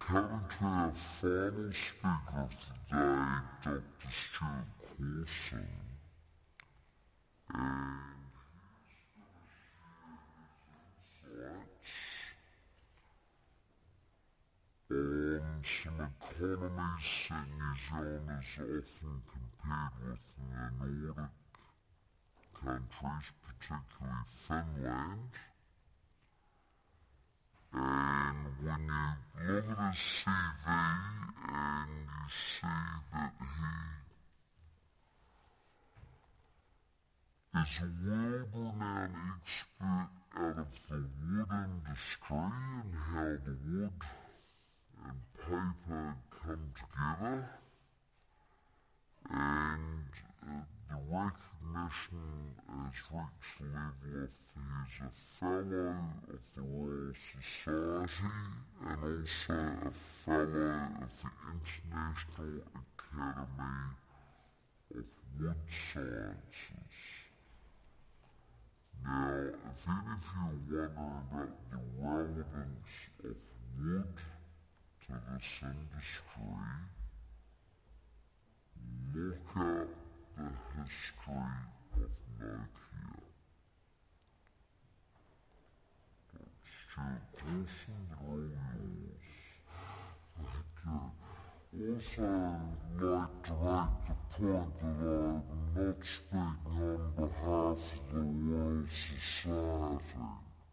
Currently our final speaker of the day, Dr. Stuart Coulson, and he's going to share his insights on some economies that New Zealand is often compared with the Nordic countries, particularly Finland. And when you look at his CV and you see that he is a world-renowned expert out of the wood industry and how the wood and paper come together, and the recognition has reached the level of he's a fellow of the Royal Society and also a fellow of the International Academy of Wood Sciences. Now, if any of you are wondering about the relevance of wood to this industry, look at the history of Nokia. Stuart Coulson, they're all yours. Also, like to make the point that I'm not speaking on behalf of the Royal Society.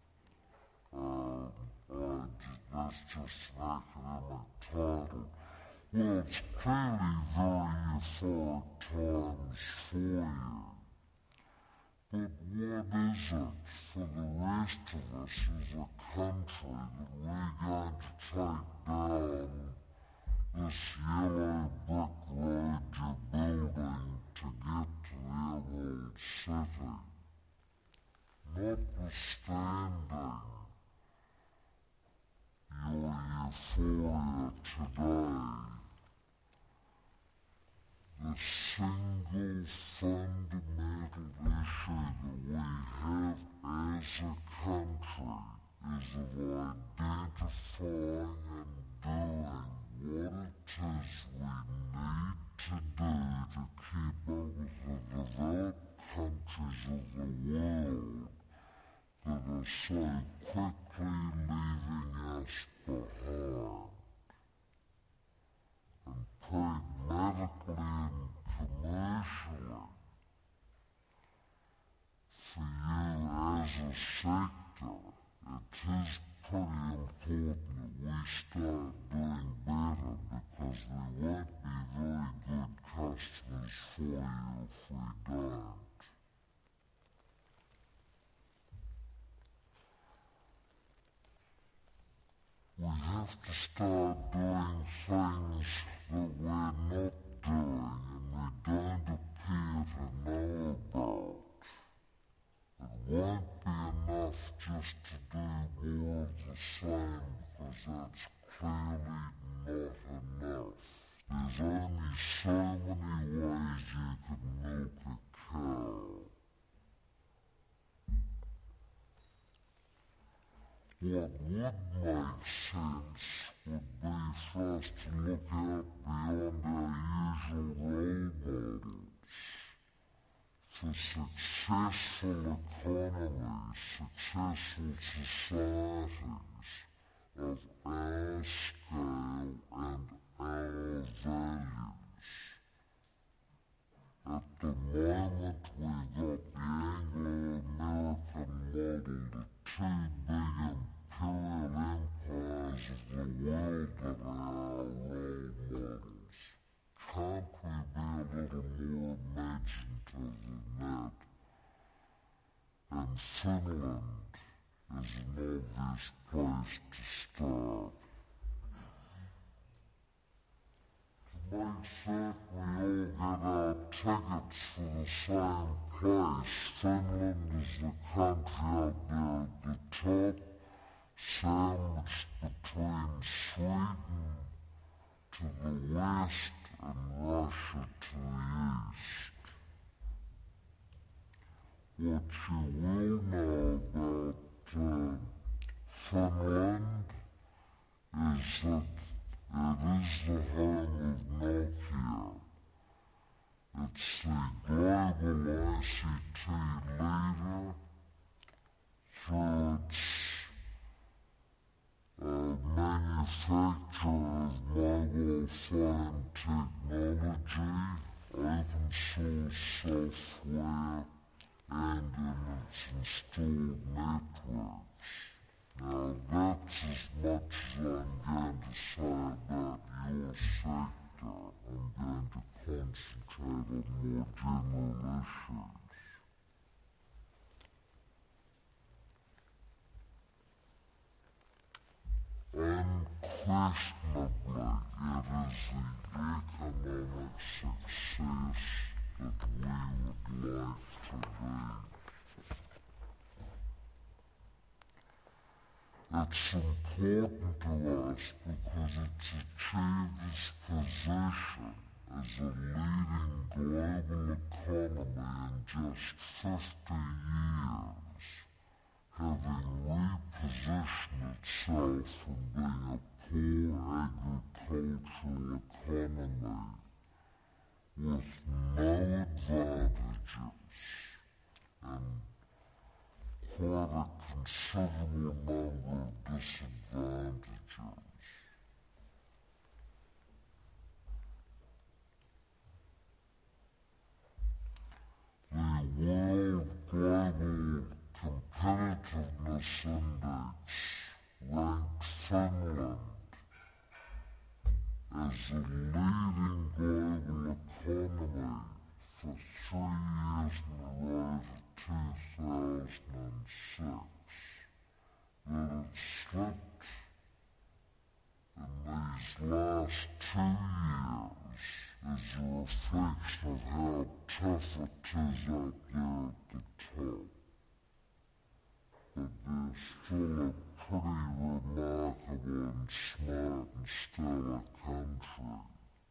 That's just an academic title. Well, it's clearly very euphoric times for you. But what is it for the rest of us as a country that we're going to take down this yellow brick road you're building to get to the Emerald City? Notwithstanding your euphoria today, the single fundamental issue that we have as a country is of identifying and doing what it is we need to do to keep up with the developed countries of the world that are so quickly leaving us behind. And pragmatically and commercially, for you as a sector, it is pretty important that we start doing better, because they won't be very good customers for you if we don't. We have to start doing things that we're not doing and we don't appear to know about. It won't be enough just to do more of the same, because that's clearly not enough. There's only so many ways you can milk a cow. What would make sense would be for us to look out beyond our usual role models. For successful economies, successful societies of our scale and our values. At the moment we've got the Anglo-American model, the two big imperial empires of the world that are our role models. Can't we be a little more imaginative than that? And Finland is an obvious place to start. To make certain we all get our tickets for the same place, Finland is the country up there at the top, sandwiched between Sweden to the west and Russia to the east. What you will know about Finland is that It is the home of Nokia. It's the global ICT leader through its manufacture of mobile phone technology, open source software, and in its installed networks. Now that's as much as I'm going to say about your sector. I'm going to concentrate on more general issues. Unquestionably, it is the economic success that we would like to be. It's important to us because it's achieved its position as a leading global economy in just 50 years, having repositioned itself from being a poor agricultural economy with no advantages and quite a considerable number of disadvantages. The World Global Competitiveness Index ranked Finland as the leading global economy for 3 years in a row to 2006. That it slipped in these last 2 years is a reflection of how tough it is out there at the top. But they're still a pretty remarkable and smart and stellar country.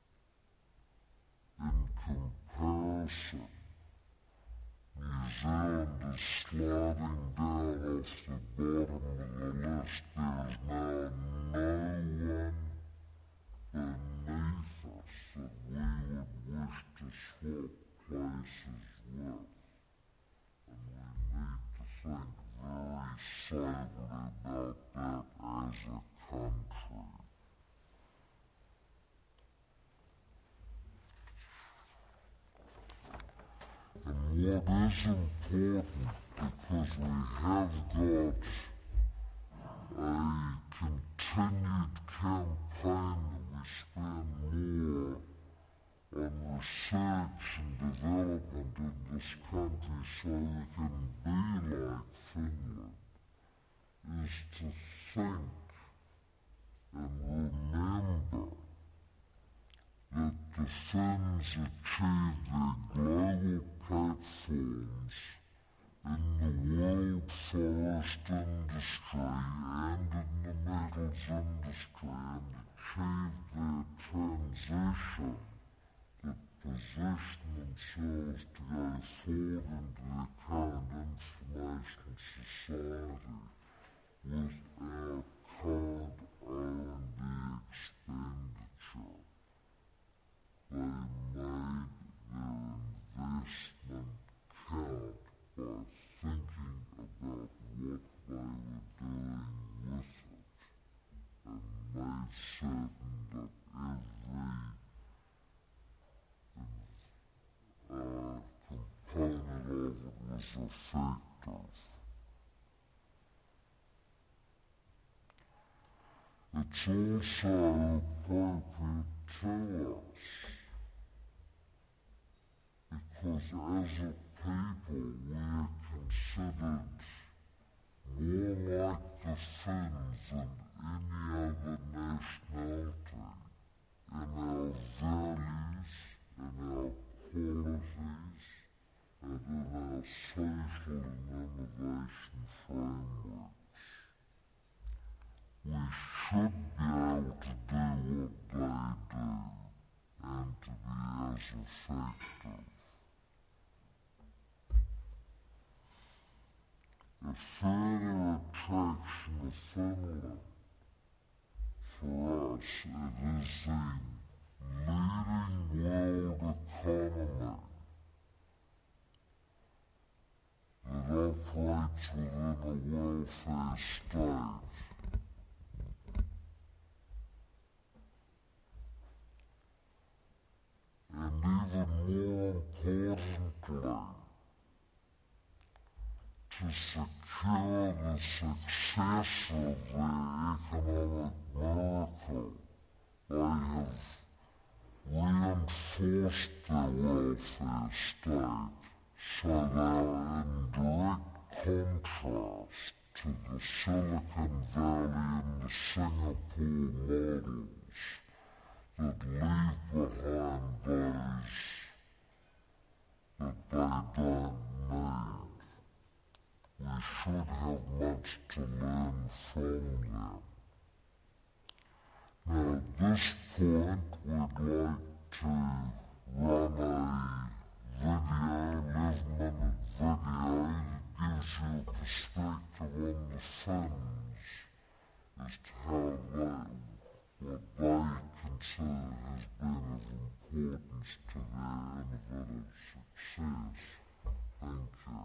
In comparison, New Zealand is sliding down off the bottom of the list. There is now no one beneath us that we would wish to swap places with. And we need to think very soberly about that as a country. And what is important, because we have got a continued campaign that we spend more on research and development in this country so we can be like Finland, is to think and remember that the Finns achieved their global platforms in the world forest industry and in the metals industry, and achieved their transition that positioned themselves to go forward into the current information society without current R&D expenditure. They made their investment count by thinking about what they were doing with it, and made certain that every component of it was effective. It's also appropriate to us, because as a people we are considered more like the Finns than any other nationality in our values, in our qualities, and in our social and innovation frameworks. We should be able to do what they do and to be as effective. A further attraction of Finland for it is the leading world economy that operates within a welfare state. And even more importantly, to secure the success of their economic miracle, they have reinforced their welfare state, so they are in direct contrast to the Silicon Valley and the Singapore models that leave behind those that they don't need. We should have much to learn from them. Now at this point we'd like to run a video, 11-minute video that gives you a perspective on the Finns as to how what they consider has been of importance to their innovative success. Thank you.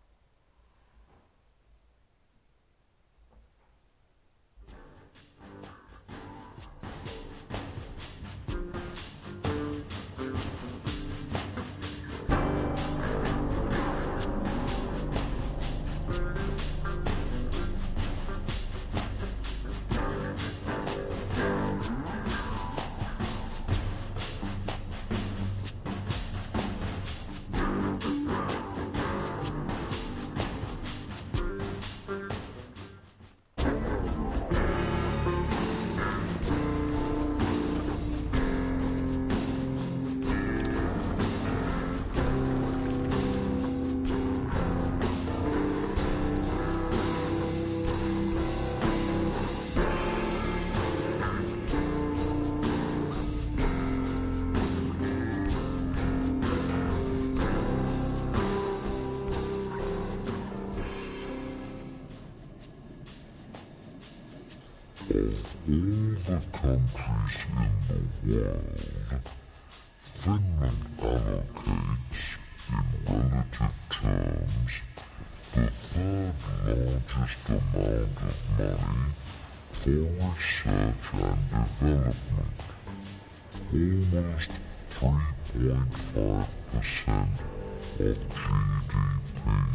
Of all the countries in the world, Finland allocates, in relative terms, the third largest amount of money for research and development, almost 3.5% of GDP.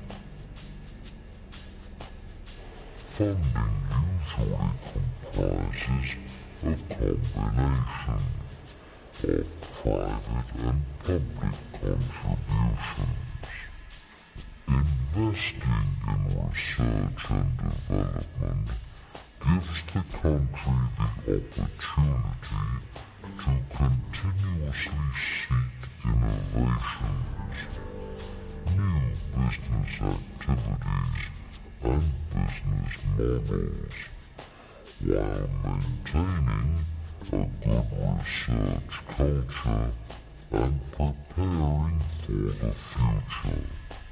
Funding usually comprises a combination of private and public contributions. Investing in research and development gives the country the opportunity to continuously seek innovations, new business activities, and business models, while maintaining a good research culture and preparing for the future.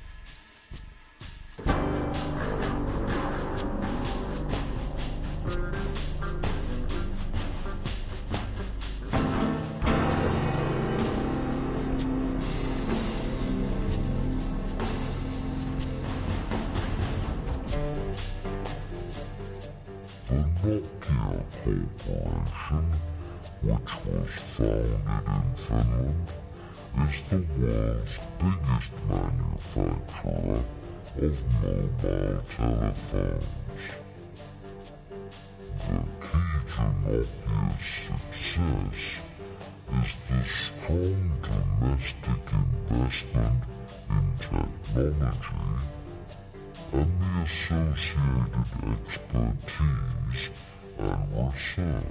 Nokia Corporation, which was founded in Finland, is the world's biggest manufacturer of mobile telephones. The key to Nokia's success is the strong domestic investment in technology and the associated expertise and research.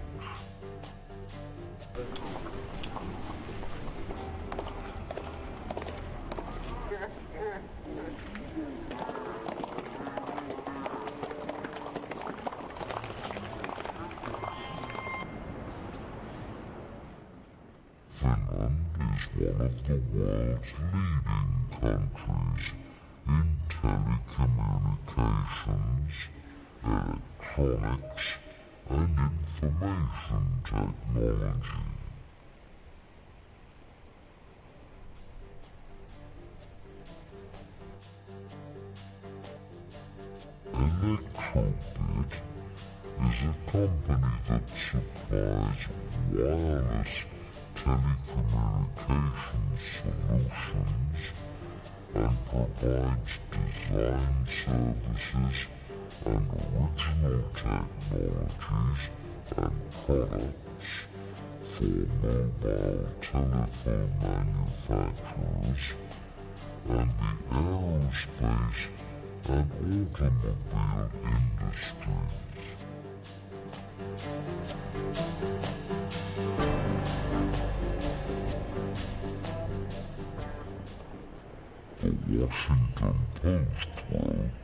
Finland is one of the world's leading countries in telecommunications, electronics, and information technology. Electrobit is a company that supplies wireless telecommunications solutions and provides design services and original technologies and products for mobile telephone manufacturers and the aerospace and automobile industries. The Washington Post wrote,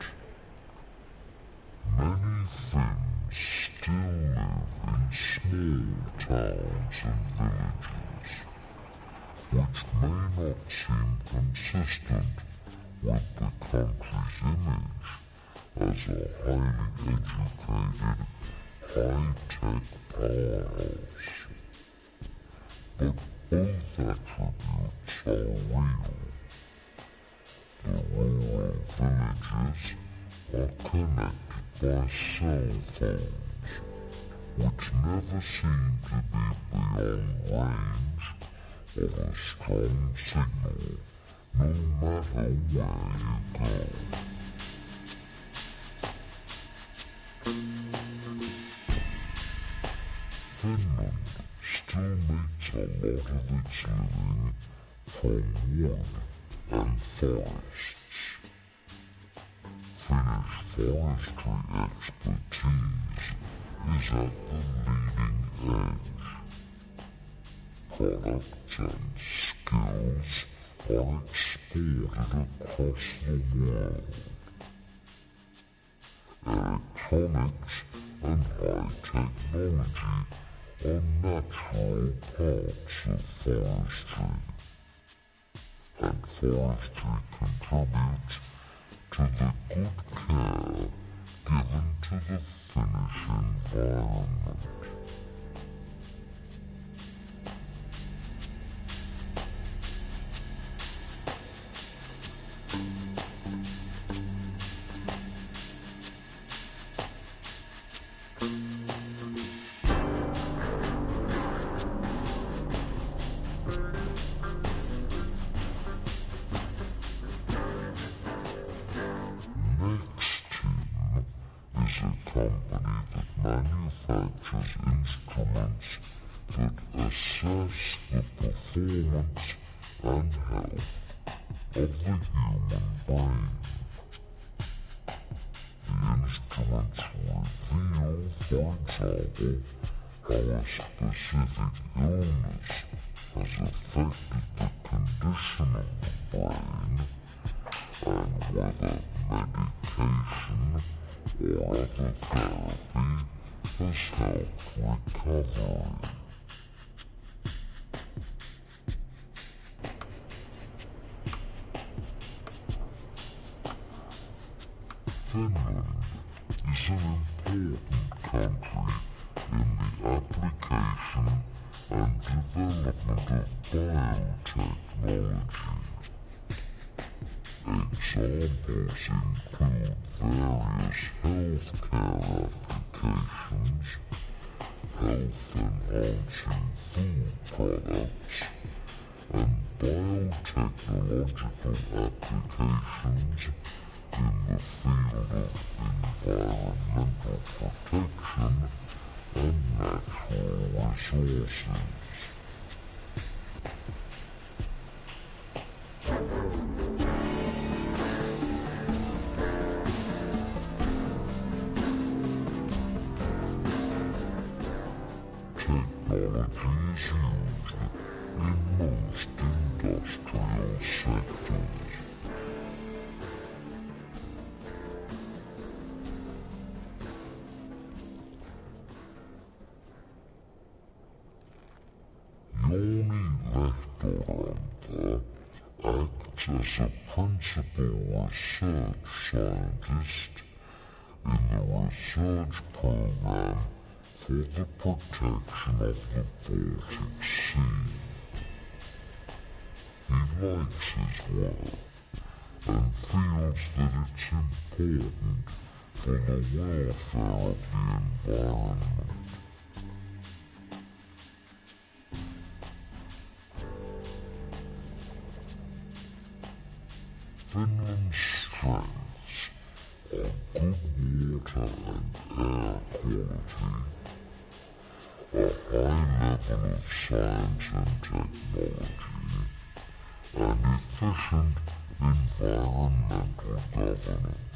"Many Finns still live in small towns and villages, which may not seem consistent with the country's image as a highly educated, high-tech powerhouse. But both attributes are real. The rural villages are connected by cell phones, which never seem to be beyond range of a strong signal, no matter where you go." Finland still makes a lot of its living from wood and forests. Finnish forestry expertise is at the leading edge. Products and skills are exported across the world. Electronics and high technology are natural parts of forestry, and forestry contributes to the good care given to the Finnish environment. Nexteam is a company that manufactures instruments that assess the performance and health of the human brain. The instruments reveal, for example, how a specific illness has affected the condition of the brain and whether medication or other therapy has helped recovery. Finland is an important country in the application and development of biotechnology. Examples include various healthcare applications, health-enhancing food products, and biotechnological applications in the field of environmental protection and natural resources. Technology is used in most industrial sectors. Jouni Lehtoranta acts as a principal research scientist in the research program for the protection of the Baltic Sea. He likes his work and feels that it's important for the welfare of the environment. Finland's strengths are good water and air quality, a high level of science and technology, and efficient environmental governance.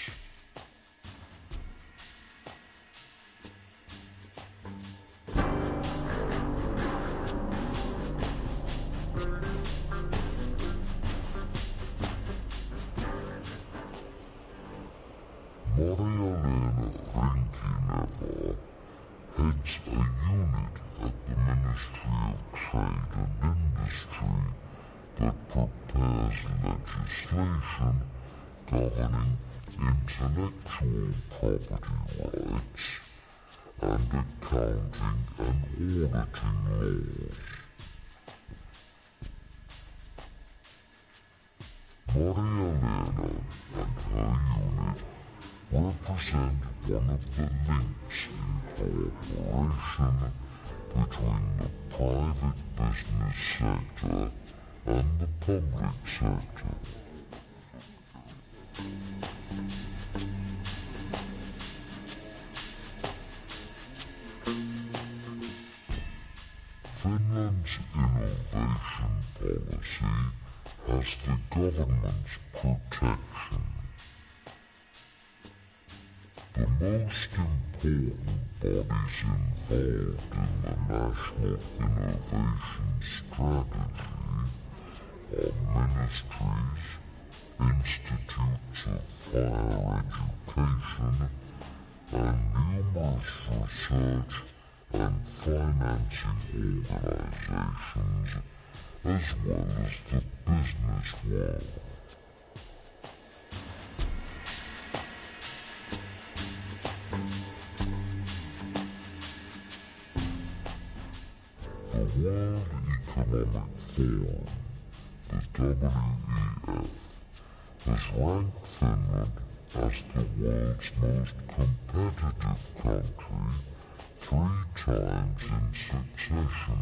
Maria-Leena Rinkineva heads a unit at the Ministry of Trade and Industry that prepares legislation governing intellectual property rights and accounting and auditing laws. Maria-Leena and her unit represent one of the links in cooperation between the private business sector and the public sector. Finland's innovation policy has the government's protection. The most important bodies involved in the National Innovation Strategy are ministries, institutes of higher education, and numerous research and financing organizations, as well as the business world. The World Economic Forum, the WEF, has ranked Finland as the world's most competitive country 3 times in succession.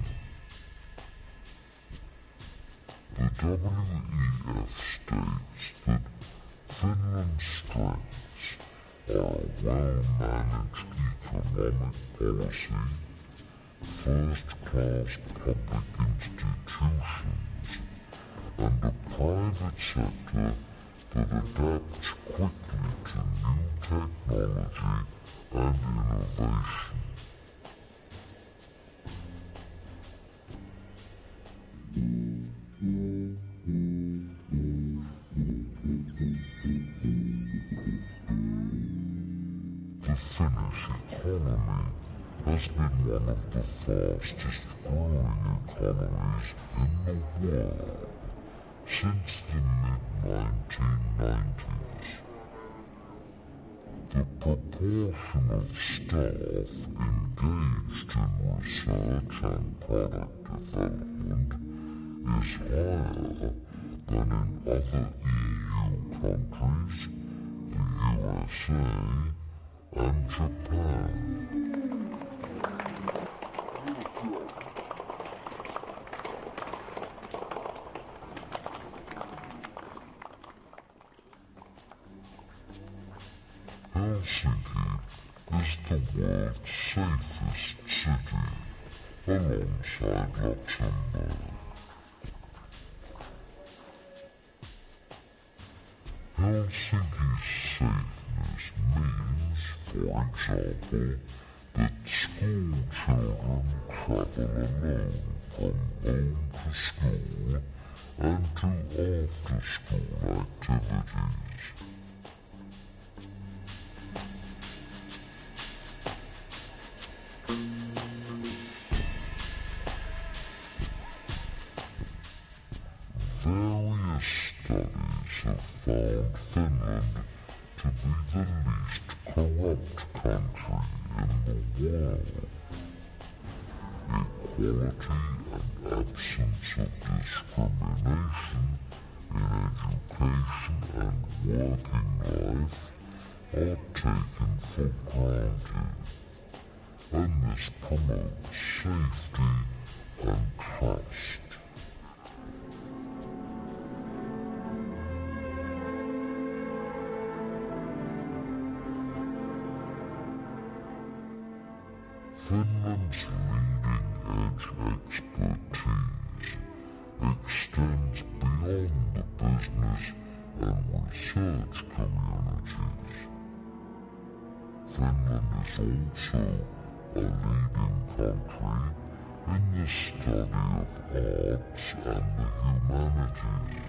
The WEF states that Finland's strengths are a well-managed economic policy, first-class public institutions, and a private sector that adapts quickly to new technology and innovation. The Finnish economy has been one of the fastest growing economies in the world since the mid-1990s. The proportion of staff engaged in research and product development is higher than in other EU countries, the USA, and Japan. Helsinki is the world's safest city, alongside Luxembourg. Helsinki's safeness means, for example, that school children travel alone from home to school and to after-school activities. Various studies have found Finland to be the least corrupt country in the world. Equality and absence of discrimination in education and working life are taken for granted, and this promotes safety and trust. Finland's leading-edge expertise extends beyond the business and research communities. Finland is also a leading country in the study of arts and the humanities.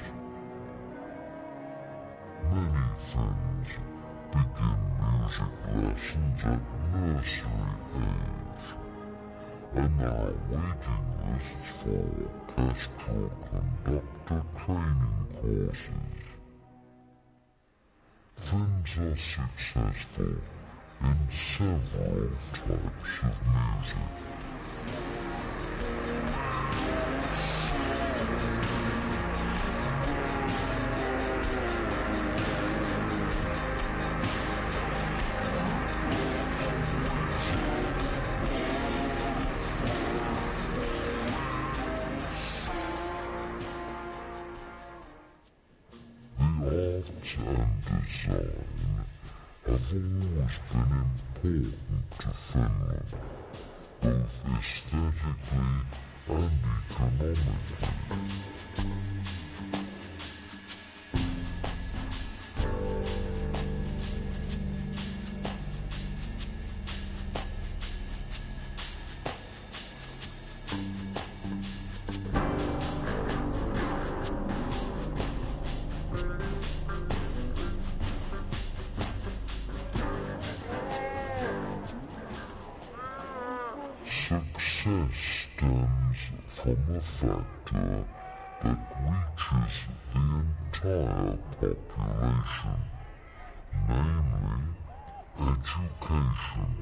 Many Finns begin music lessons at nursery age, and there are waiting lists for orchestral conductor training courses. Finns are successful in several types of music. Arts and design have always been important to Finland, both aesthetically and economically. Success stems from a factor that reaches the entire population, namely education.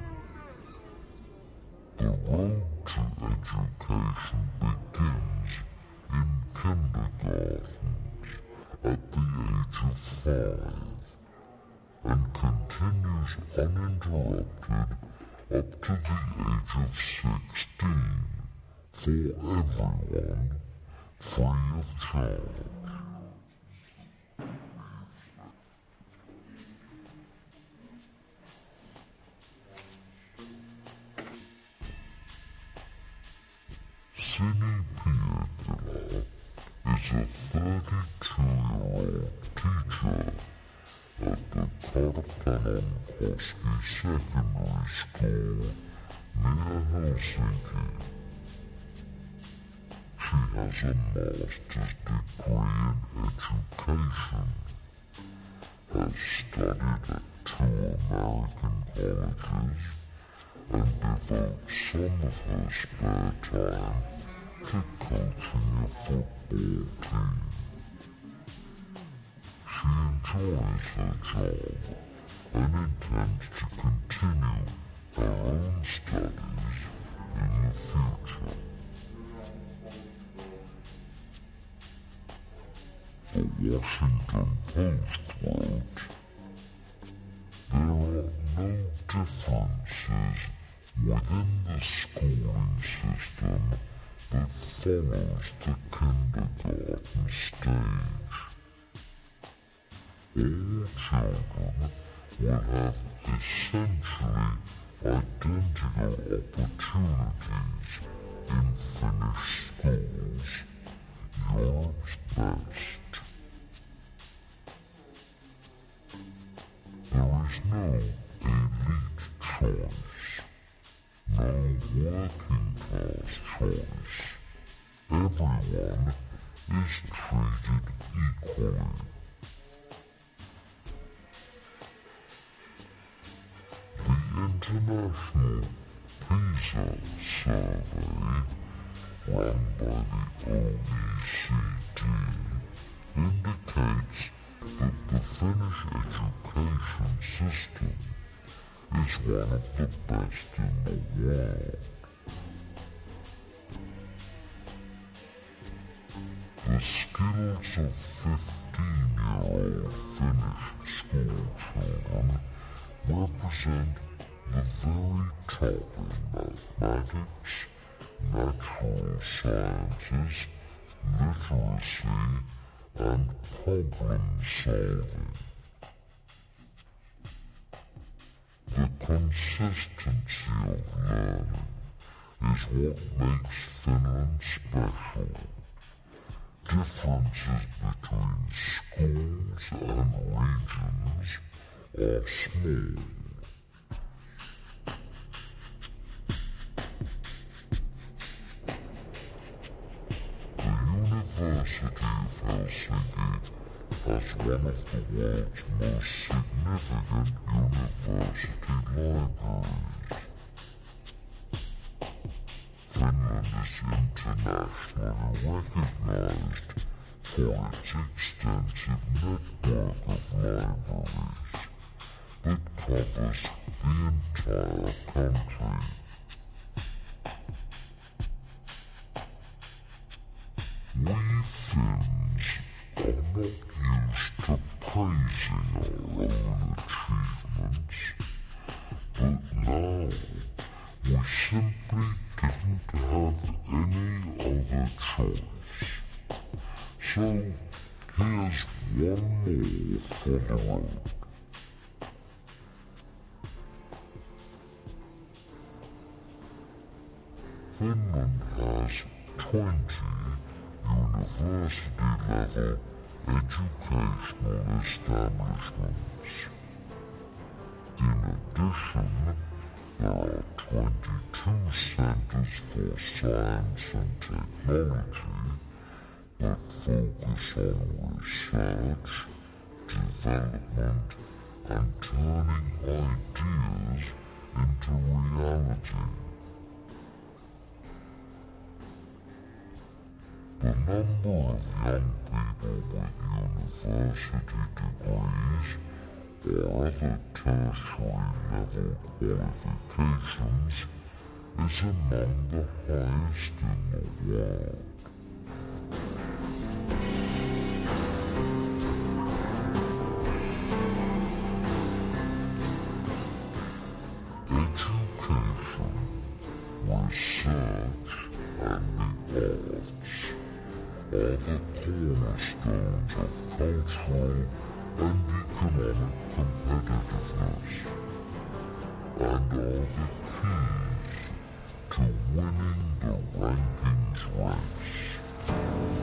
The road to education begins in kindergartens at the age of 5 and continues uninterrupted up to the age of 16 for everyone, free of charge. Sini Pietila is a 32-year-old teacher at the Karppanonkoski Secondary School near Helsinki. She has a master's degree in education, has studied at 2 American colleges, and devotes some of her spare time to coaching a football team. She enjoys her job and intends to continue her own studies in the future. The Washington Post wrote, "There are no differences within the schooling system that follows the kindergarten stage. All children will have essentially identical opportunities in Finnish schools, Europe's best. There is no elite choice, no working class choice. Everyone is treated equally." The International PISA survey, run by the OECD, indicates that the Finnish education system is one of the best in the world. The skills of 15-year-old Finnish school children represent the very top in mathematics, natural sciences, literacy, and problem solving. The consistency of learning is what makes Finland special. Differences between schools and regions are small. The University of Helsinki has one of the world's most significant university libraries. Finland is internationally recognized for its extensive network of libraries that covers the entire country. We Finns are not used to praising our own achievements, but now we simply didn't have any other choice. So here's one more for the road. Finland has 20 university-level educational establishments. In addition, there are 22 centers for science and technology that focus on research, development, and turning ideas into reality. The number of young people with university degrees or other tertiary-level qualifications is among the highest in the world. Education, research, and the arts are the cornerstones of cultural and economic competitiveness, and are the keys to winning the rankings race.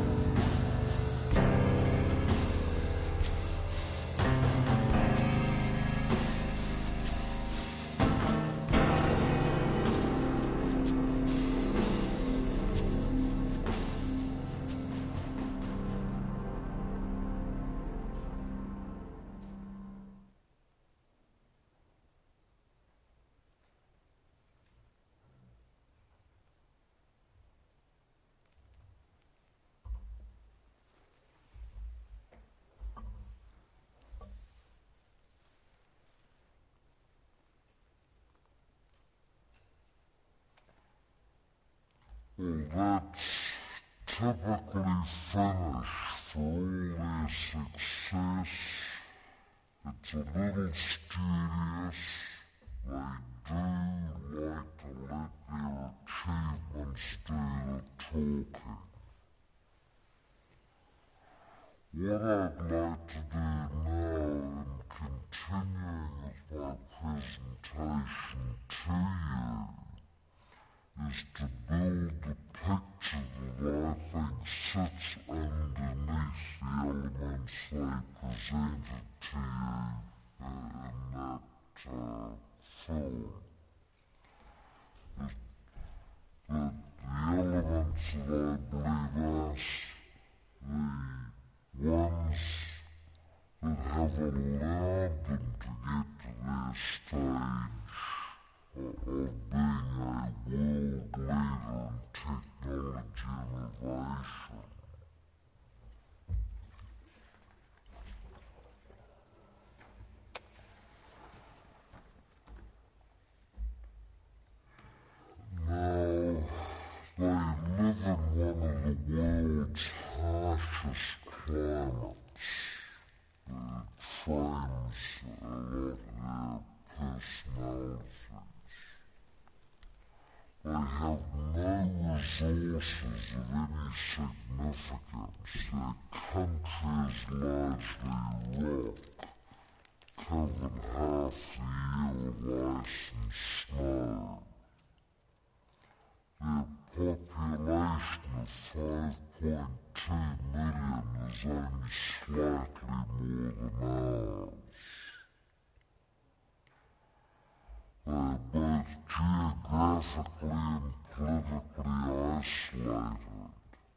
Well, that's typically Finnish for all their success. It's a little studious. They do like to let their achievements do the talking. What I'd like to do now in continuing with my presentation to you is to build the picture that I think sits underneath the elements they presented to you in that film. The elements that I believe are the ones that have allowed them to get to their stage of being a world leader in technology innovation. one of the world's harshest climates that frames a lot of their personalities. They have no resources of any significance. Their country is largely rock, covered half the year with ice and snow. Their population of 5.2 million is only slightly more than ours. They are both geographically and politically isolated.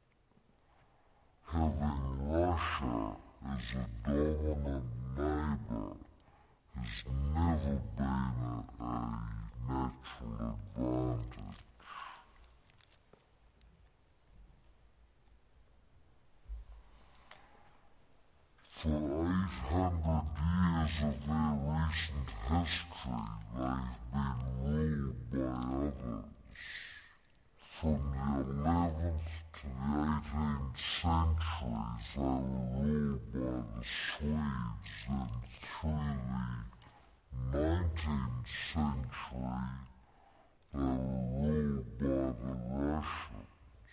Having Russia as a dominant neighbour has never been a natural advantage. For 800 years of their recent history, they've been ruled by others. From the 11th to the 18th centuries, they were ruled by the Swedes, and through the 19th century, they were ruled by the Russians.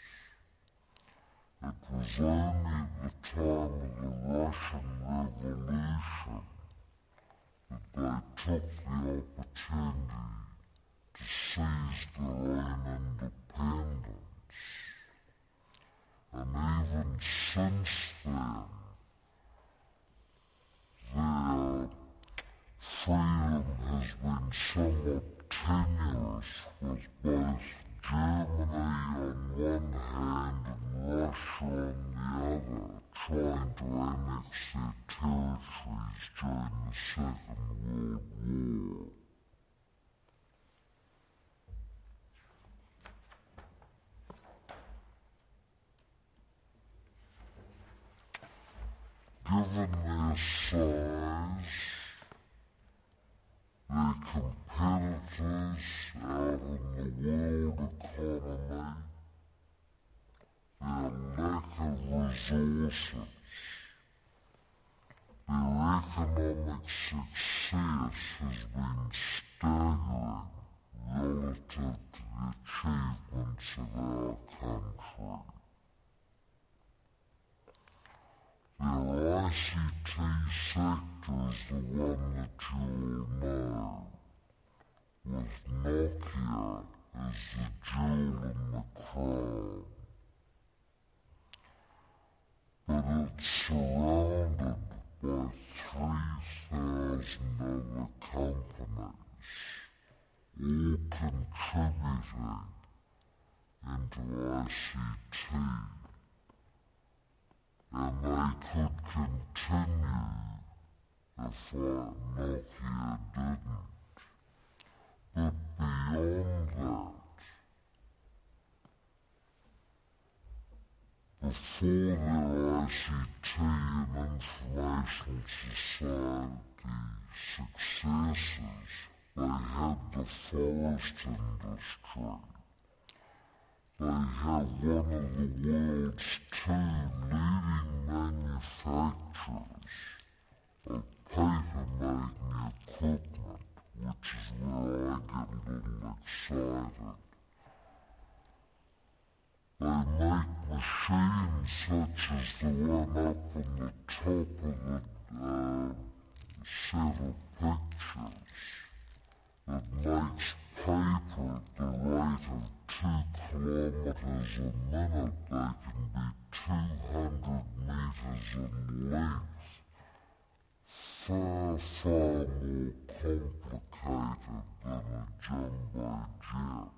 It was only at the time of the Russian Revolution that they took the opportunity to seize their own independence. And even since then, their freedom has been somewhat tenuous, with both Germany on one hand and Russia on the other trying to annex their territories during the Second World War. Given their size, their competitors out in the world economy, their lack of resources, their economic success has been staggering relative to the achievements of our country. Their ICT sector is the one that you all know, with Nokia as the jewel in the crown. But it's surrounded by 3,000 other companies, all contributing into ICT. And they could continue if Nokia didn't. But beyond that, before their ICT and information society successes, they had the forest industry. They have one of the world's two leading manufacturers of paper-making equipment, which is where I get a little excited. They make machines such as the one up on the top of the set of pictures that makes paper at the rate of 2 kilometers a minute. They can be 200 meters in length. Far, far more complicated than a jumbo jet.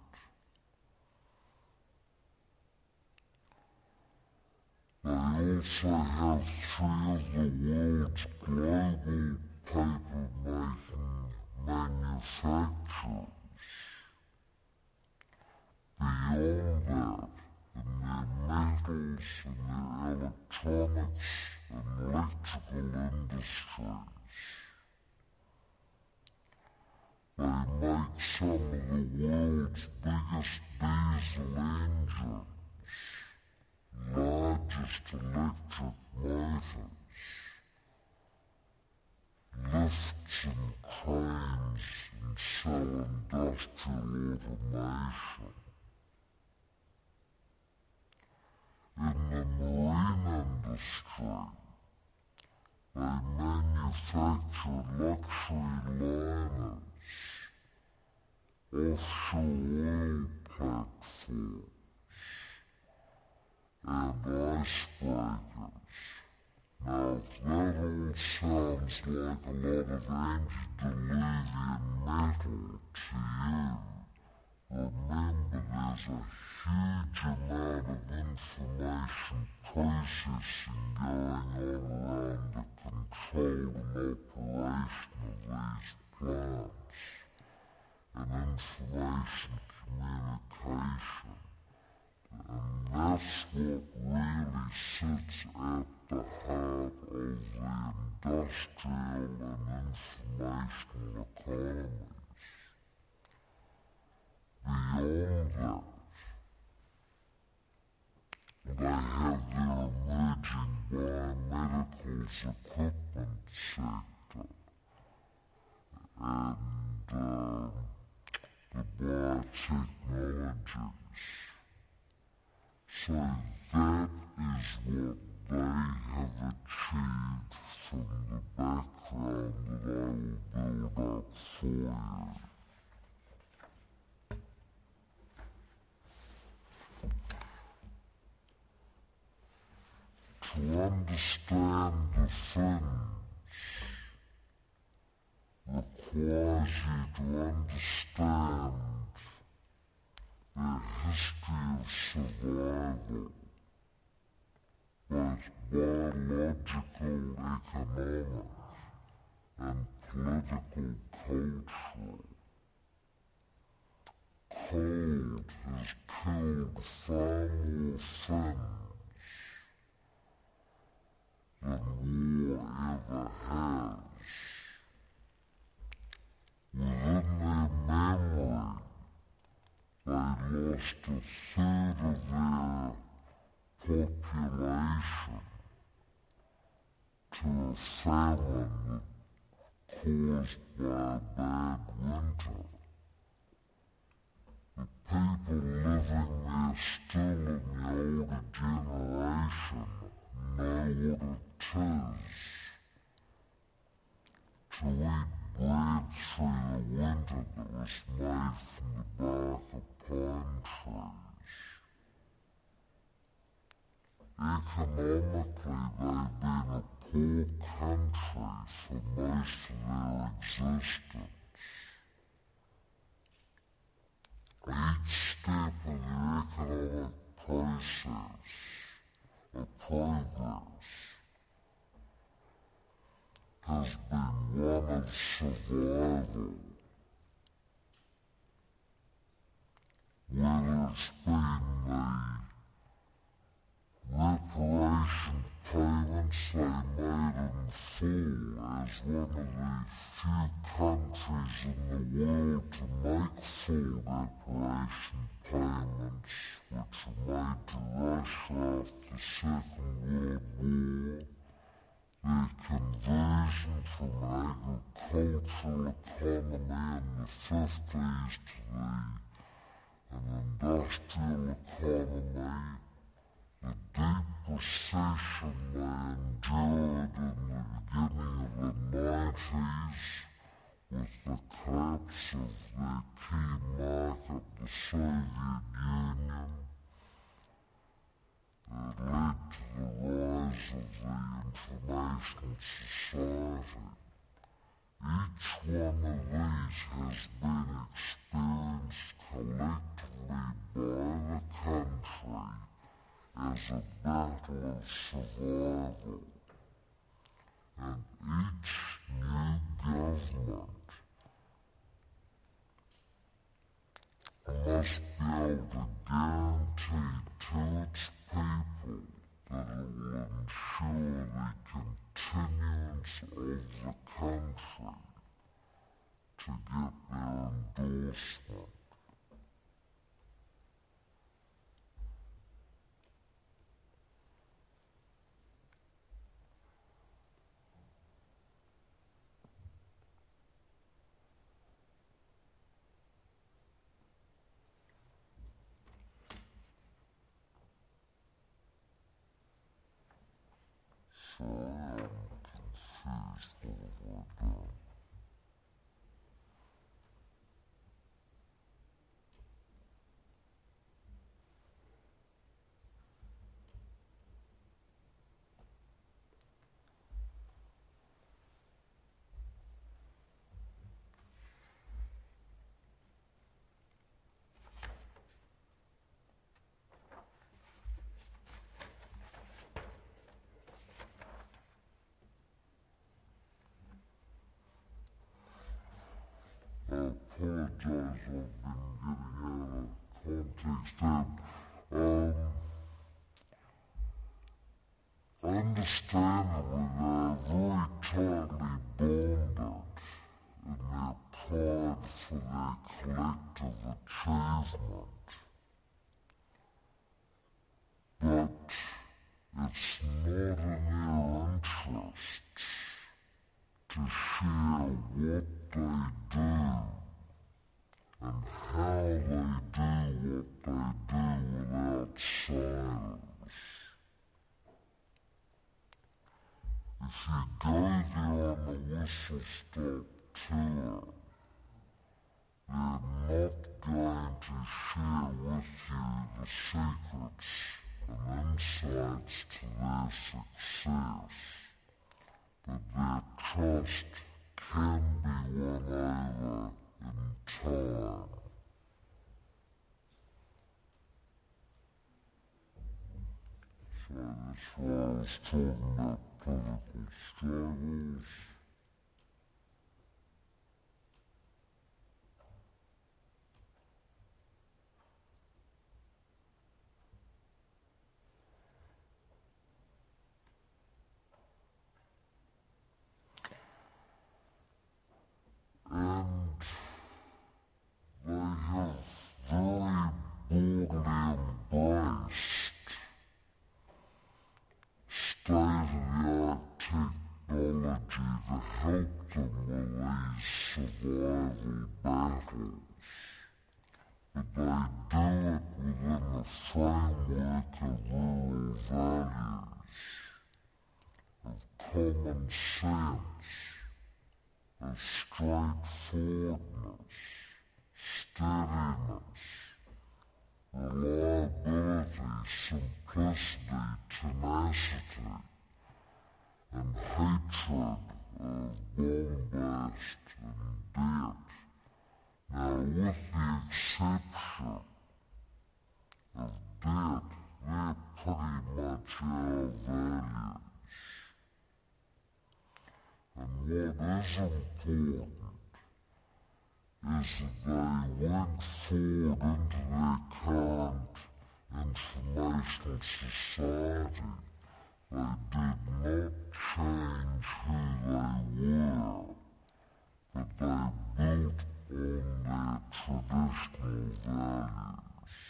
They also have 3 of the world's global paper-making manufacturers. Beyond that, in their metals and their electronics and electrical industries, they make some of the world's biggest diesel engines. electric motors, lifts and cranes, and cell industrial automation. In the marine industry, they manufacture luxury liners, offshore oil platforms, and icebreakers. Now, that all sounds like a lot of antediluvian metal to you. Remember, there's a huge amount of information processing going on around the control and operation of these plants, and information communication. And that's what really sits at the heart of the industrial and informational economies. Beyond that, they have their emerging biomedicals equipment sector and the biotechnologies. So that is what they have achieved from the background that I will build up for you. To understand the things requires you to understand their history of survival, both biological, economic, and political cultural. Cold has killed far more things than war ever has. Within their memory, they lost a third of their population to a famine caused by a bad winter. The people living there still in the older generation know what it is to eat bread through the winter that was made from the bark of pine trees. Economically, they've been a poor country for most of their existence. Each step of the economic process of progress has been one of survival, whether it's been the reparation payments they made in full as one of the few countries in the world to make full reparation payments, which were made to Russia after the Second World War. Their conversion from an agricultural economy in the 50s to an industrial economy, the deep recession they endured in the beginning of the 90s with the collapse of their key market, the Soviet Union, that led to the rise of the information society. Each one of these has been experienced collectively by the country as a battle of survival, and each new government must be able to guarantee to its people that it will ensure the continuance of the country to get their endorsement. sorry, I'm confused. What have I done? I apologize, I've been getting out of context there. Understandably, they're very tightly bonded in their pride for their collective achievement. But it's not in their interests to share what they do and how they do what they do with outsiders. If you go there on a whistle-stop tour, they're not going to share with you the secrets and insights to their success, but their trust can be won over in time. So that's why I was talking about political struggles. And they have very boldly embraced state-of-the-art technology to help them with these survival battles. But they do it within the framework of rural values, of common sense, of straightforwardness, steadiness, reliability, simplicity, tenacity, and hatred of bombast and debt. Now, with the exception of debt, they're pretty much our values. And what is important is that they went forward into their current informational society. They did not change who they were, but they built on their traditional values.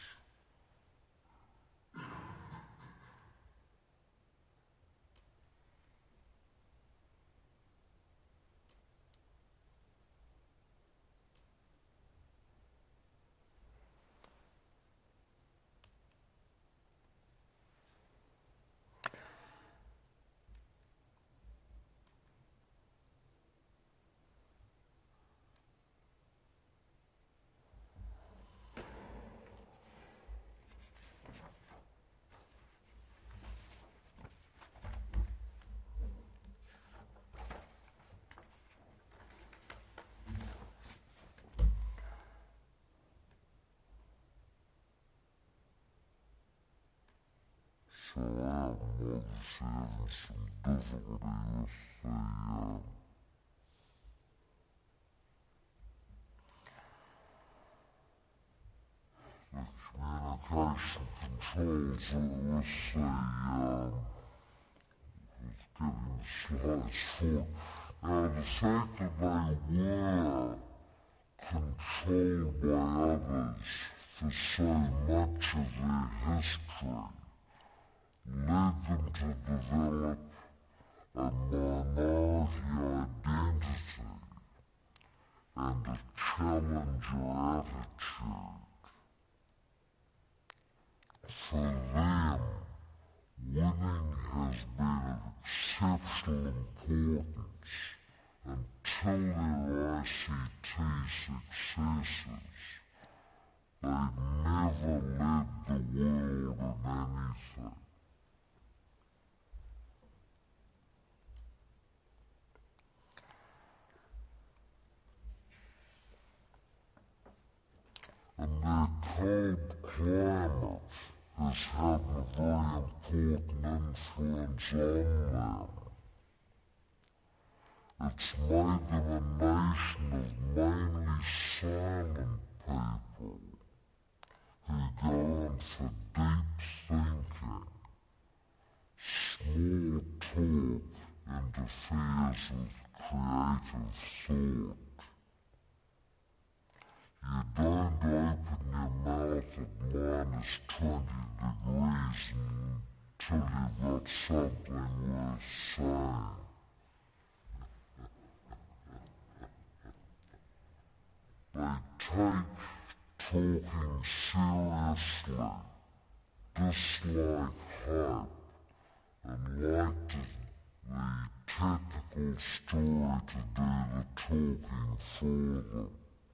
So I'm obviously having some difficulty with the communication controls with getting slides full. Now the fact that they were controlled by others for so much of their history led them to develop a minority identity and a challenger attitude. For them, winning mining has been of exceptional importance until their ICT successes. They never led the world in anything. And their cold climate has had a very important influence on them. It's made them a nation of mainly silent people who go on for deep thinking, small talk, and affairs with creative thought. You don't open your mouth at minus 20 degrees until you've got something worth saying. They take talking seriously, dislike hype, and like the technical story to do the talking for them.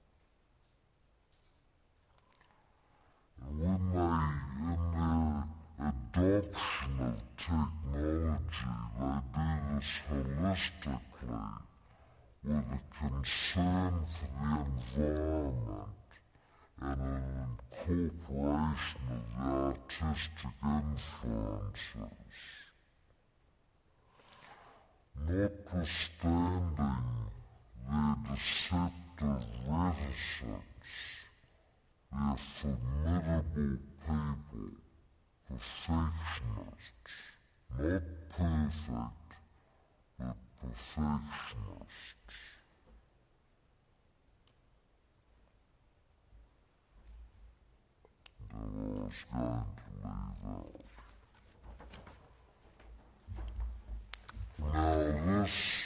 When they, in their adoption of technology, they do this holistically, with a concern for the environment and an incorporation of the artistic influences. Notwithstanding their deceptive reticence, they are formidable people, perfectionists, not perfect, but perfectionists. And I was going to leave out. Now this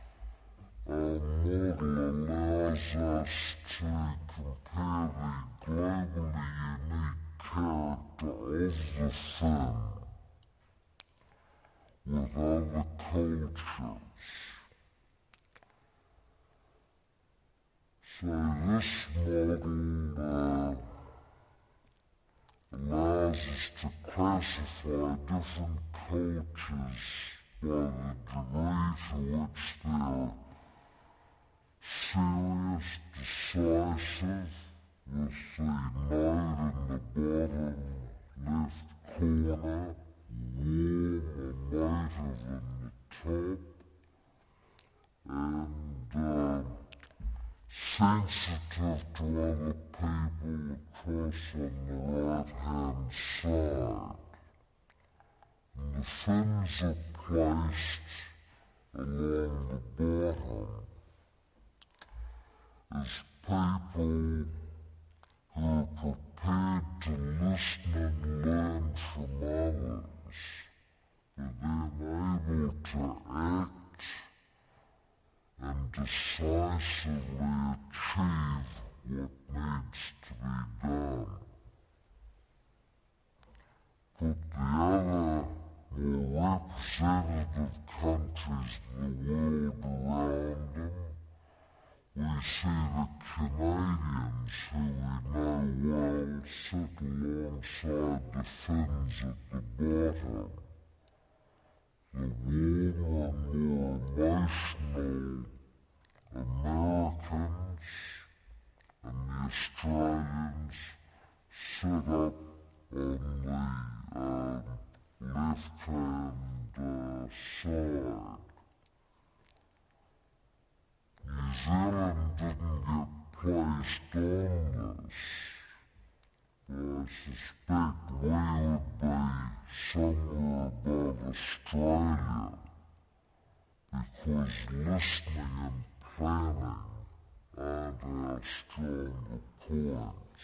model allows us to compare the globally unique character of the thing with other cultures. So this model allows us to classify different cultures by the degree to which they're serious, decisive, with the note in the bottom left corner, warm or native in the top, and sensitive to other people across on the right-hand side. And the fins are placed along the bottom as people who are prepared to listen and learn from others, but then able to act and decisively achieve what needs to be done. Put the other more representative countries of the world around them, we see the Canadians, who we know well, sit alongside the Finns at the bottom. The warmer and more emotional Americans and the Australians sit up on the left-hand side. New Zealand didn't get placed on this, but I suspect we would be somewhere above Australia, because listening and planning aren't our stronger points.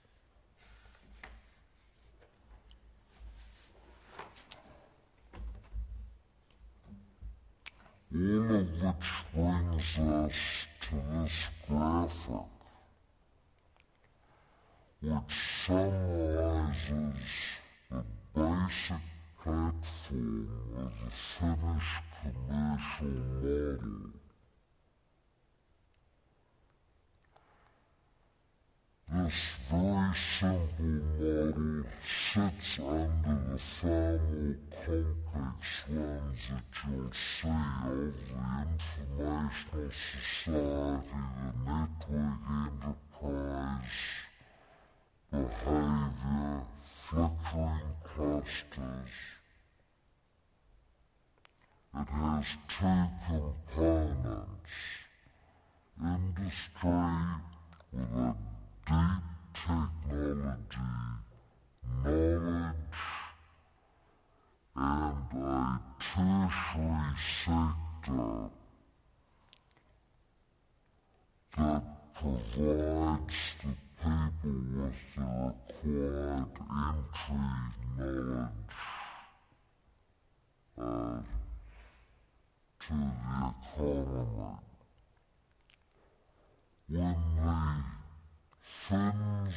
All of which brings us to this graphic, which summarizes the basic platform of the finished commercial model. This very simple model sits under the thermal complex lens that you'll see of the informational society, the network enterprise, behavior, flickering clusters. It has two components: industry with a deep technology, knowledge, and a tertiary sector that provides the people with the required entry knowledge to the economy. When the Finns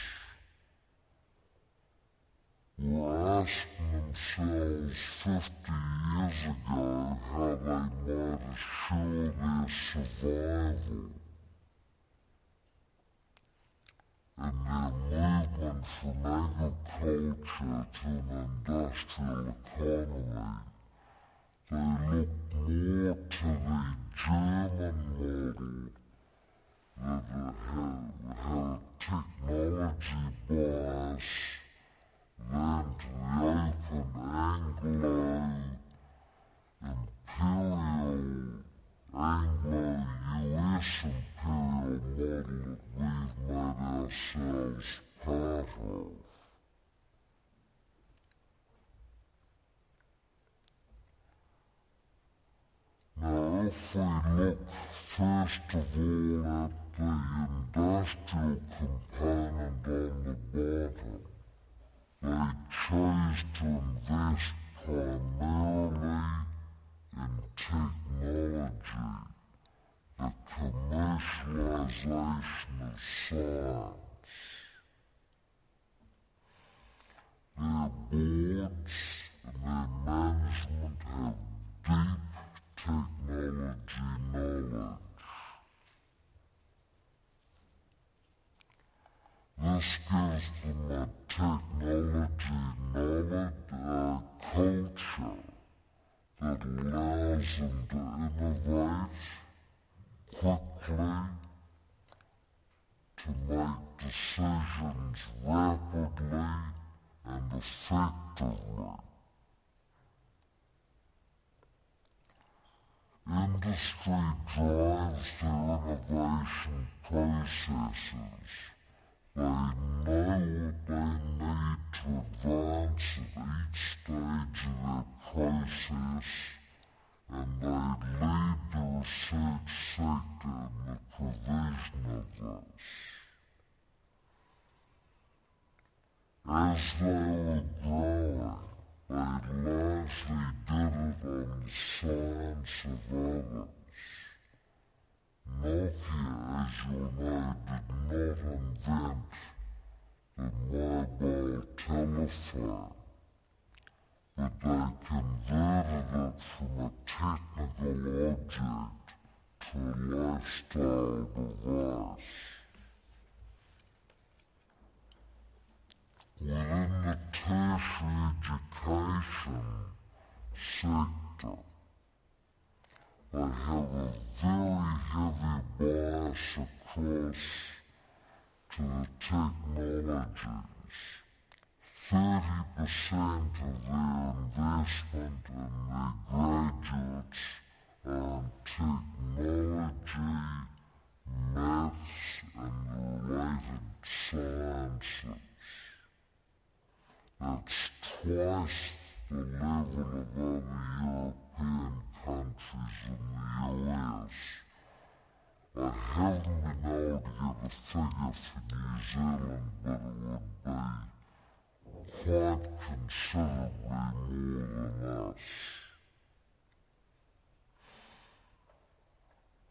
were asking themselves 50 years ago how they might assure their survival and their movement from agriculture to an industrial economy, they looked more to the German model that had a technology bias than to the open Anglo-US imperial model that we've made ourselves part of. Now, if we look first of all at the industrial component on the bottom, they chose to invest primarily in technology, the commercialization of science. Their boards and their management have deep technology knowledge. This gives them a technology knowledge, culture that allows them to innovate quickly, to make decisions rapidly and effectively. Industry drives their innovation processes. They know what they need to advance at each stage of their process, and they lead the research sector in the provision of this. As they were growing, they largely did it on the science of others. Nokia, as you know, did not invent the mobile telephone, but they converted it from a technical object to a lifestyle device. Within the tertiary education sector, they have a very heavy bias across to the technologies. 30% of their investment in their graduates are in technology, maths, and related sciences. That's twice the level of other European countries in the US. I haven't been able to get a figure for New Zealand, but it would be quite considerably more than us.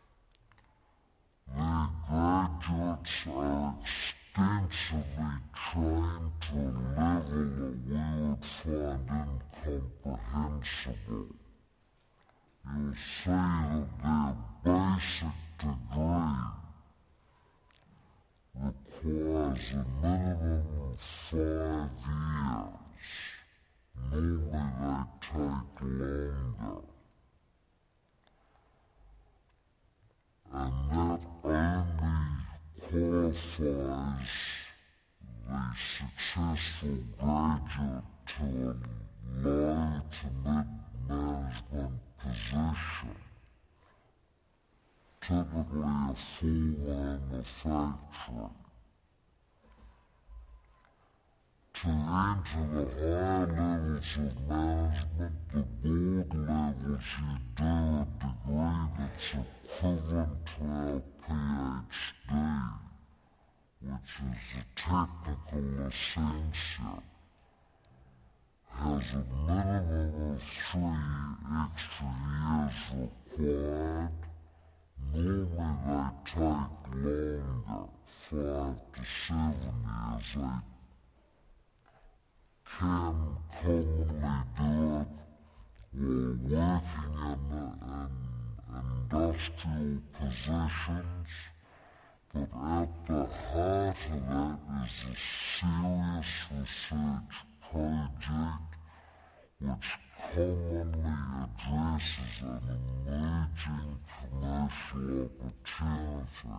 Their graduates are extensively trained to a level that we would find incomprehensible. You'll see that their basic degree requires a minimum of 5 years. Normally they take longer. And that only qualifies the successful graduate to a low to mid-management position, typically a foreman in the factory. To enter the higher levels of management, the board levels, you do a degree that's equivalent to our PhD, which is a technical licentiate, has a minimum of 3 extra years required. Normally they take longer, 5 to 7 years. They can commonly do it while working in industrial positions, but at the heart of that is a serious research project which commonly addresses an emerging commercial opportunity.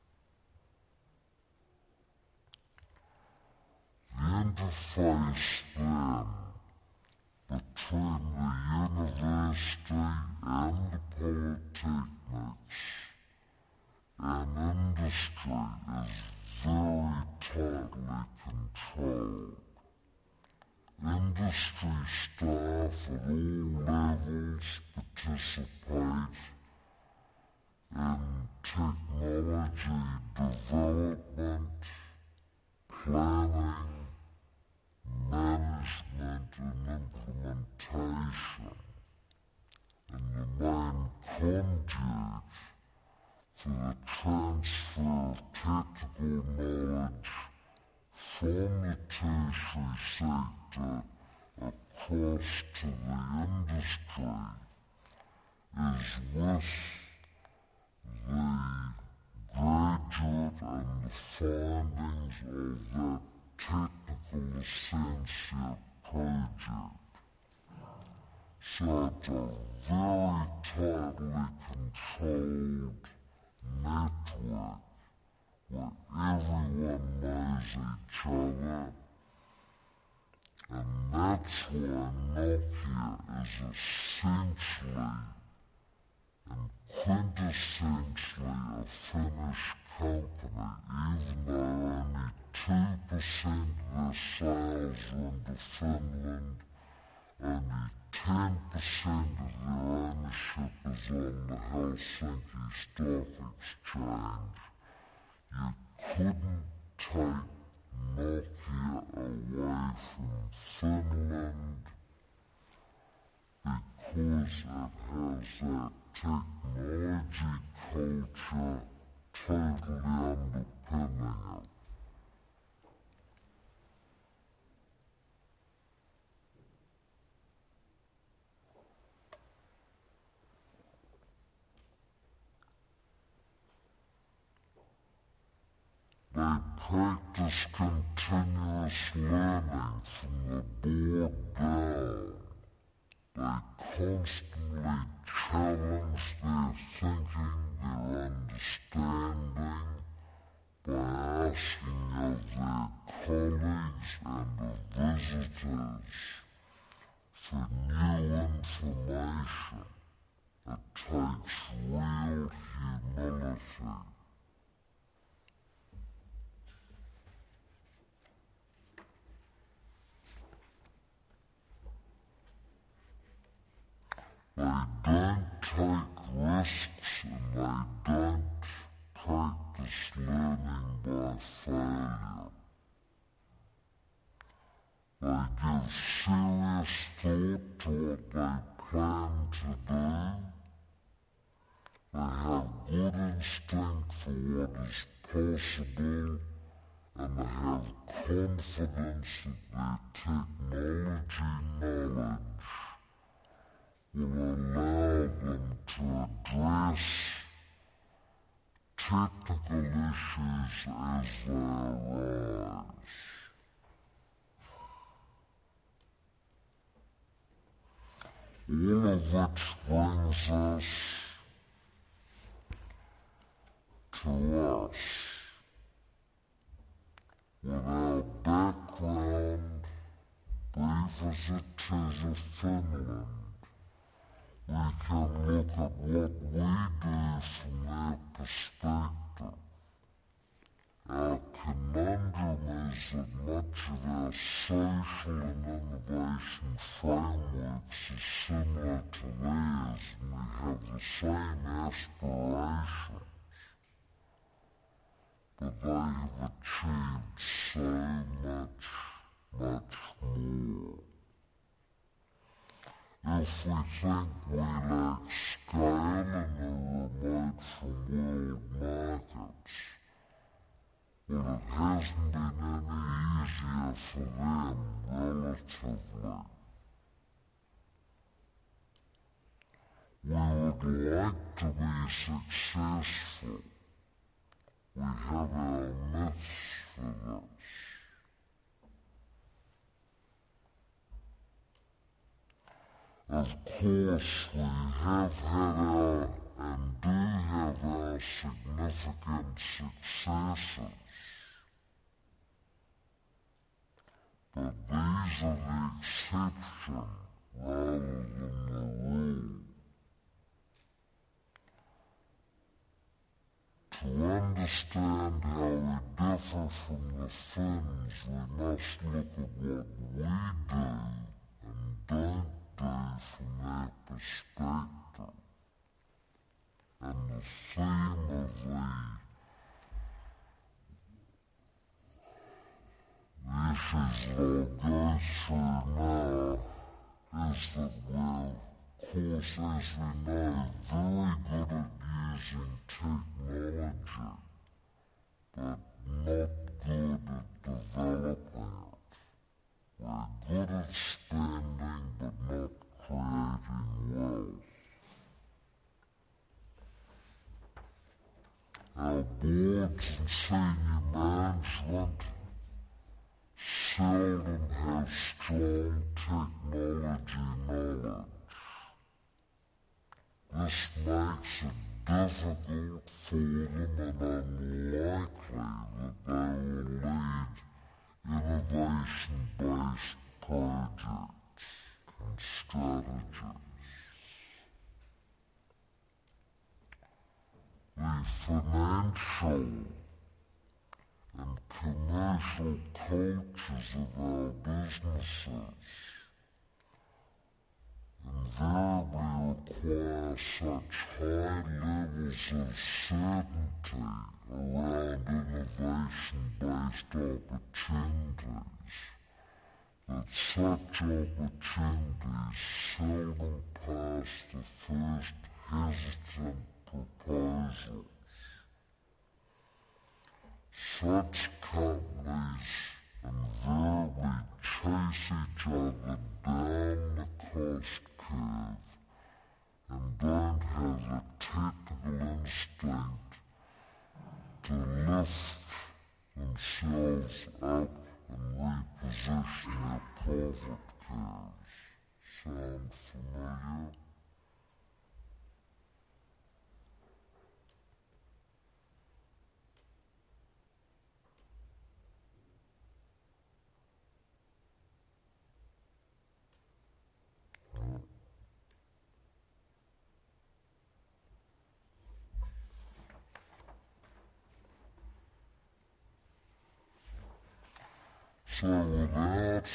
The interface then between the university and the polytechnics and industry is very tightly controlled. Industry staff at all levels participate in technology development, planning, management and implementation, and the main conduit for the transfer of technical knowledge from the tertiary sector across to the industry is with the graduate and the findings of that technical licentiate project. So it's a very tightly controlled network where everyone knows each other, and that's why Nokia is essentially and quintessentially a Finnish company, even though only 2% of their sales are into Finland, only 10% of their ownership is on the Helsinki Stock Exchange. You couldn't take Nokia away from Finland because it has that technology culture totally underpinning it. They practice continuous learning from the board down. They constantly challenge their thinking, their understanding, by asking of their colleagues and of visitors for new information. It takes real humility. They don't take risks and they don't practice learning by failure. They give serious thought to what they plan to do. They have good instinct for what is possible and have confidence that their technology knowledge will allow them to address technical issues as they arise. All of which brings us to us. With our background, brief as it is of Finland, we can look at what we do from their perspective. Our conundrum is that much of our social and innovation frameworks are similar to theirs, and we have the same aspirations, but they have achieved so much more. If we think we lack scale and are remote from world markets, well, it hasn't been any easier for them, relatively. We would like to be successful. We have our myths for this. Of course, we have had and do have our significant successes. But these are the exception rather than the rule. To understand how we differ from the Finns, we must look at what we do and don't do from their perspective. And the theme of the issues that I'll go through now is that we're, of course, as we know, very good at using technology, but not good at developing it. We're good at spending, but not creating wealth. Our boards and senior management seldom have strong technology knowledge. This makes it difficult for them and unlikely that they will lead innovation-based projects and strategies. The financial and commercial cultures of our businesses invariably require such high levels of certainty around innovation-based opportunities that such opportunities seldom pass the first hesitant proposals. Such companies invariably chase each other down the cost curve and don't have the technical instinct to lift themselves up and reposition their profit curves. Sound familiar? So without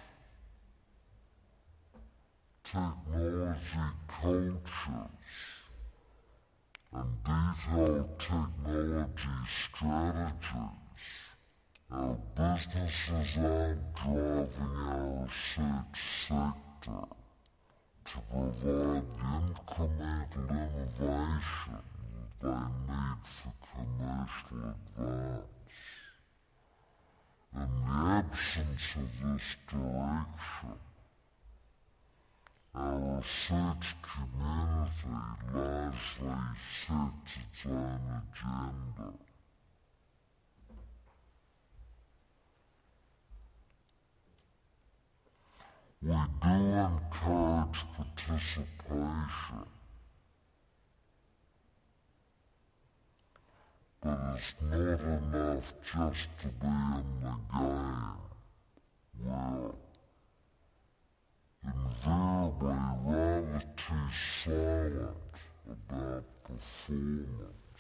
technology cultures and detailed technology strategies, our businesses aren't driving our research sector to provide the incremental innovation that they need for commercial advance. In the absence of this direction, our research community largely sets its own agenda. We do encourage participation, but it's not enough just to be in the game. We're invariably rather too silent about performance.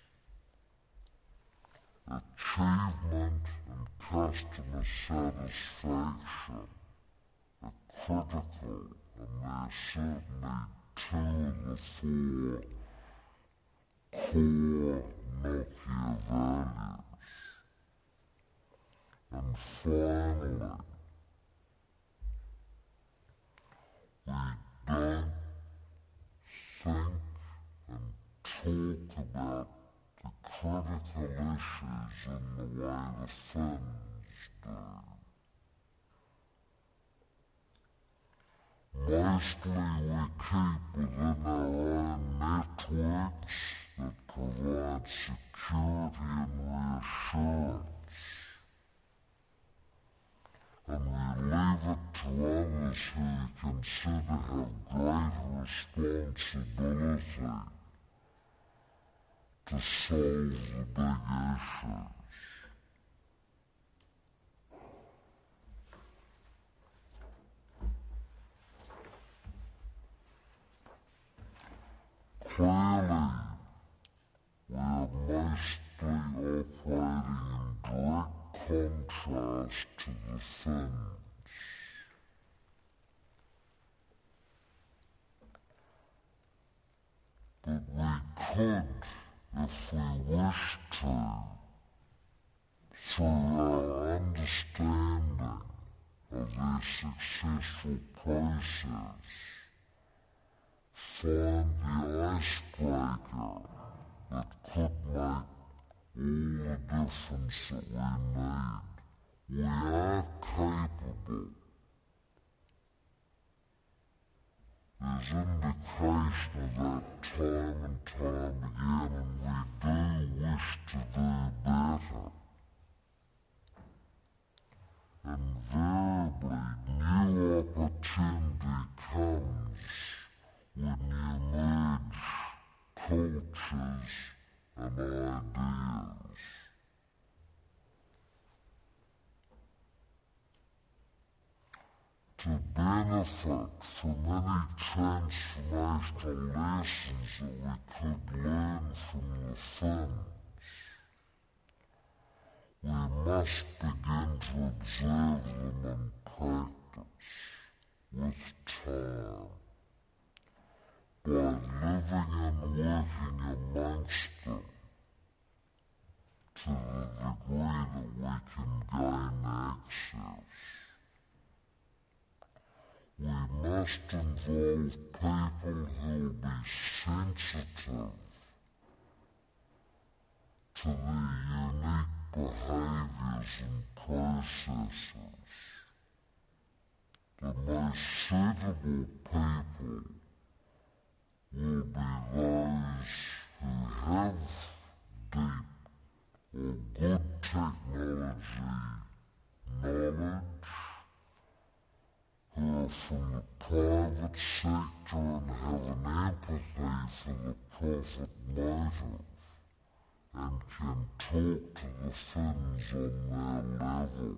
Achievement and customer satisfaction are critical, and they're certainly two of the four core Nokia values. And finally, we don't think and talk about the critical issues in the way the Finns do. Mostly we keep within our own networks that provide security and reassurance, and we leave it to others who we consider have great responsibility to solve the big issues. Clearly, we are mostly operating in direct contrast to the Finns. But we could, if we wished to, through our understanding of their successful process, find the icebreaker that could make all the difference that we need. We are capable. There's indication of that time and time again, and we do wish to do better. Invariably, new opportunity comes when you merge cultures and ideas. To benefit from any transformational lessons that we could learn from the Finns, we must begin to observe them in practice, with time, by living and working amongst them, to the degree that we can gain access. We must involve people who will be sensitive to the unique behaviours and processes. The most suitable people will be those who have deep or good technology knowledge, who are from the private sector and have an empathy for the profit motive, and can talk to the Finns on their level.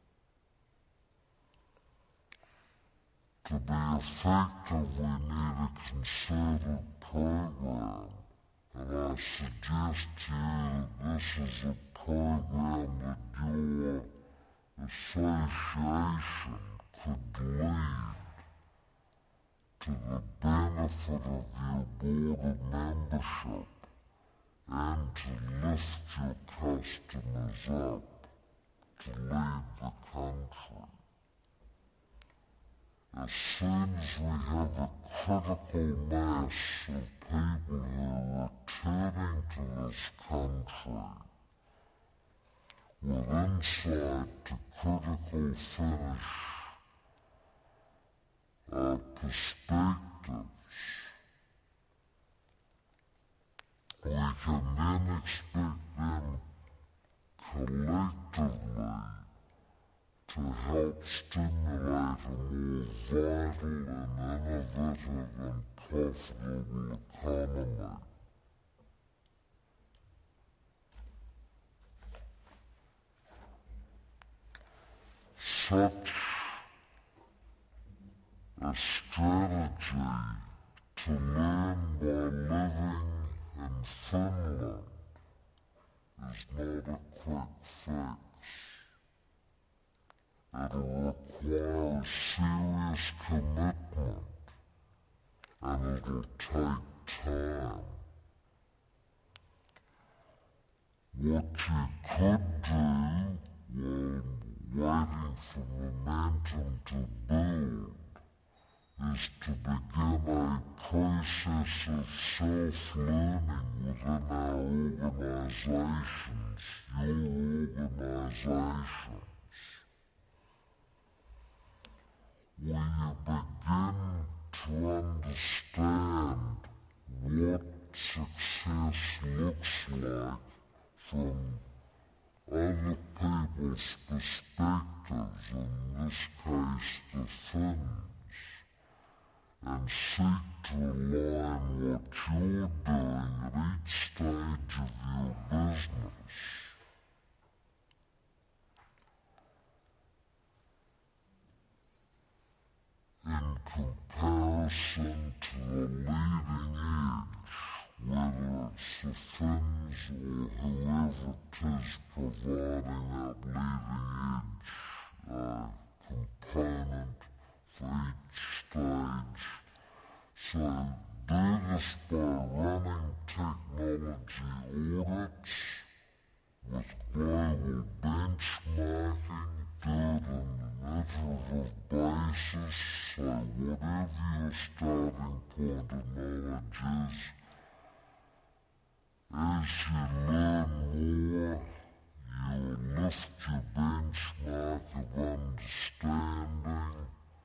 To be effective, we need a concerted program, and I suggest to you that this is a program that your association could lead to the benefit of your board of membership, and to lift your customers up, to lead the country. As soon as we have a critical mass of people who are returning to this country, with insight to critical finish perspectives, we can then expect them collectively to help stimulate a more vital and innovative and profitable economy. Such a strategy to learn by living in Finland is not a quick fix. It'll require serious commitment and it'll take time. What you could do while waiting for momentum to build is to begin a process of self-learning within our organizations, your organizations, where you begin to understand what success looks like from other people's perspectives, in this case the Finns, and seek to align what you're doing at each stage of your business in comparison to the leading edge, whether it's the Finns or whoever it is providing that leading edge component for each stage. So do this by running technology audits with global benchmarking, do it on an iterative basis, so whatever your starting point of knowledge is, as you learn more, you'll lift your benchmark of understanding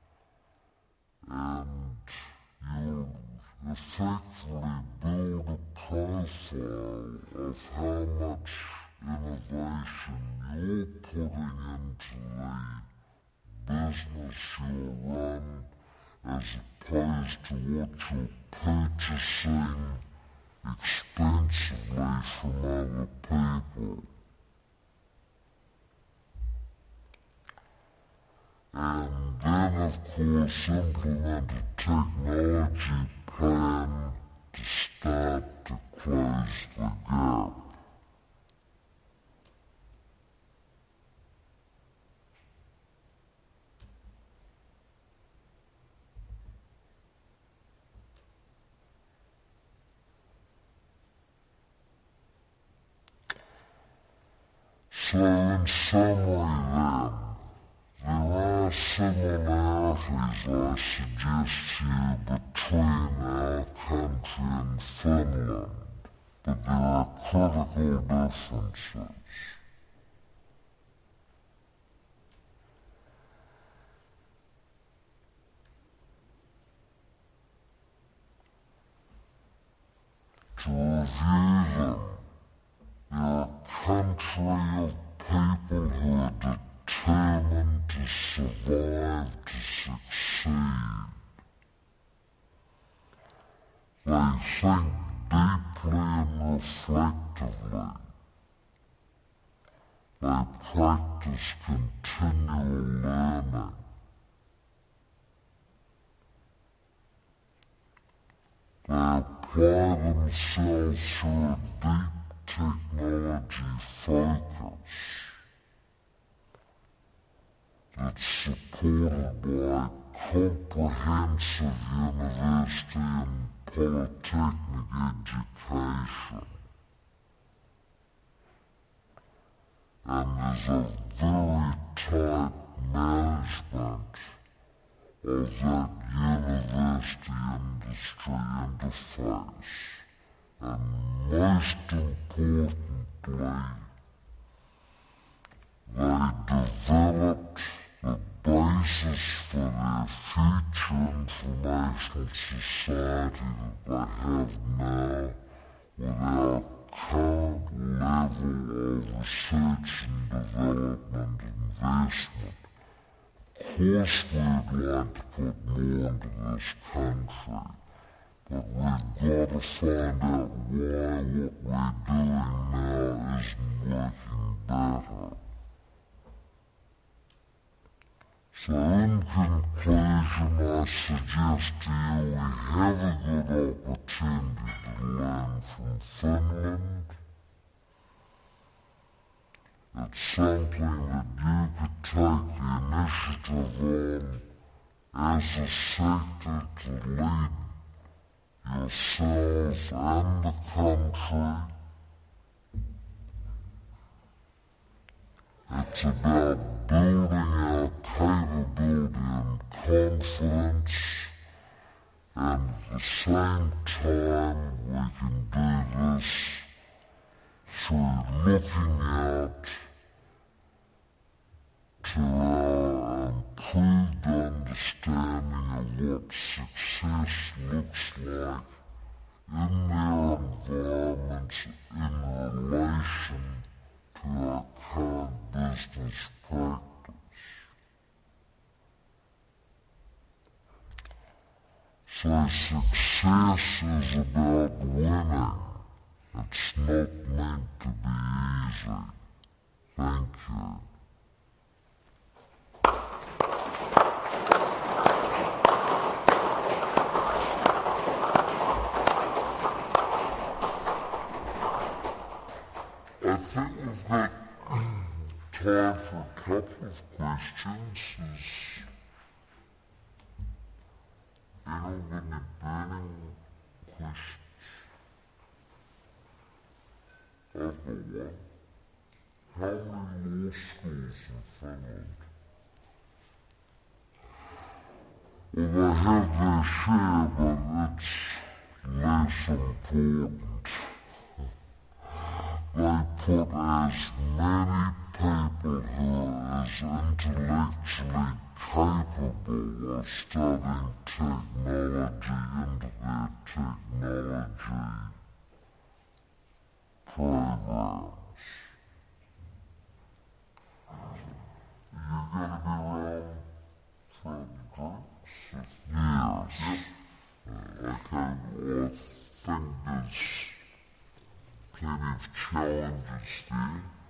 and you'll effectively build a profile of how much innovation you're putting into the business you'll run as opposed to what you're purchasing expensively from other people. And then, of course, implement a technology plan to start to close the gap. So in summary then, there are similarities, I suggest to you, between our country and Finland, but there are critical differences. To review them, you're a country of people who are determined to survive, to succeed. They think deeply and reflectively. They practice continual learning. They apply themselves through a deep technology focus that's supported by comprehensive university and polytechnic education. And there's a very tight management of that university-industry interface. And most importantly, they developed the basis for their future informational society that they have now with our current level of research and development investment. Of course we'd like to put more into this country, but we've got to find out why what we're doing now isn't working better. So in conclusion, I suggest to you we have a good opportunity to learn from Finland. It's something that you could take the initiative on as a sector to lead yourselves and the country. It's about building our capability and confidence, and at the same time we can do this through looking out to our improved understanding of what success looks like in their environments in relation to our current business practice. So success is about winning. It's not meant to be easy. Thank you. I think we've got time for a couple of questions. Is anyone got any burning questions? I've got one. How many law schools in Finland? Well, they have their share, but it's less important. They put as many people who are as intellectually capable of studying technology into their technology programs. You're going to be around for the groups? Yes. Okay, well, I think there's plenty of challenges there.